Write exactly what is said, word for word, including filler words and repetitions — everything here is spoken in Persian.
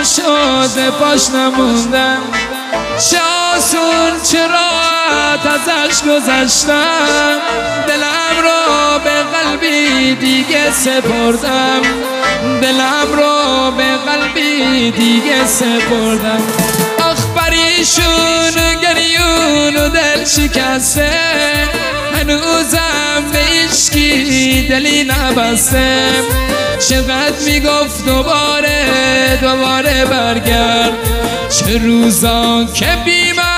شده پاش نموندم، چه آسون چه راحت ازش گذشتم، دلم رو به قلبی دیگه سپردم، دلم رو به قلبی دیگه سپردم. آخ پریشون گریون و دل شکسته، هنوزم به عشقی دلی نبسته، چقدر میگفت دوباره دوباره برگرد، چه روزا که بی من